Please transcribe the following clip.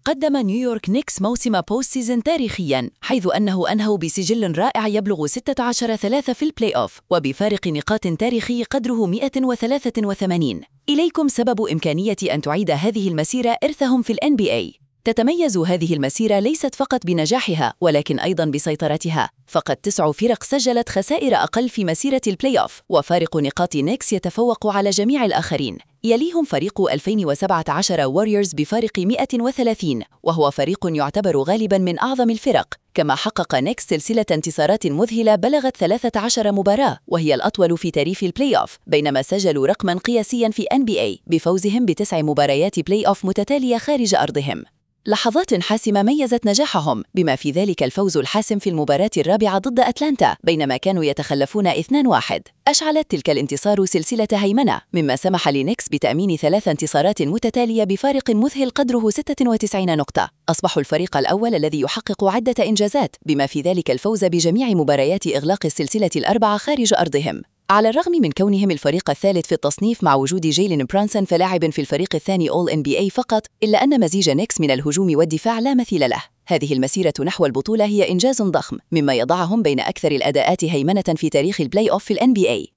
قدم نيويورك نيكس موسم بوست سيزن تاريخياً، حيث أنه أنهوا بسجل رائع يبلغ 16-3 في البلاي أوف وبفارق نقاط تاريخي قدره 183. إليكم سبب إمكانية أن تعيد هذه المسيرة إرثهم في ال NBA. تتميز هذه المسيرة ليست فقط بنجاحها ولكن أيضاً بسيطرتها، فقد 9 فرق سجلت خسائر أقل في مسيرة البلاي أوف، وفارق نقاط نيكس يتفوق على جميع الآخرين. يليهم فريق 2017 واريورز بفارق 130، وهو فريق يعتبر غالباً من أعظم الفرق. كما حقق نيكس سلسلة انتصارات مذهلة بلغت 13 مباراة، وهي الأطول في تاريخ البلاي أوف، بينما سجلوا رقماً قياسياً في NBA بفوزهم ب9 مباريات بلاي أوف متتالية خارج أرضهم. لحظات حاسمة ميزت نجاحهم، بما في ذلك الفوز الحاسم في المباراة الرابعة ضد أتلانتا بينما كانوا يتخلفون 2-1. أشعلت تلك الانتصار سلسلة هيمنة، مما سمح لنيكس بتأمين 3 انتصارات متتالية بفارق مذهل قدره 96 نقطة. أصبحوا الفريق الأول الذي يحقق عدة إنجازات، بما في ذلك الفوز بجميع مباريات إغلاق السلسلة الأربعة خارج أرضهم. على الرغم من كونهم الفريق الثالث في التصنيف مع وجود جيلين برانسون فلاعب في الفريق الثاني All NBA فقط، إلا أن مزيج نيكس من الهجوم والدفاع لا مثيل له. هذه المسيرة نحو البطولة هي إنجاز ضخم، مما يضعهم بين أكثر الأداءات هيمنة في تاريخ البلاي أوف في ال NBA.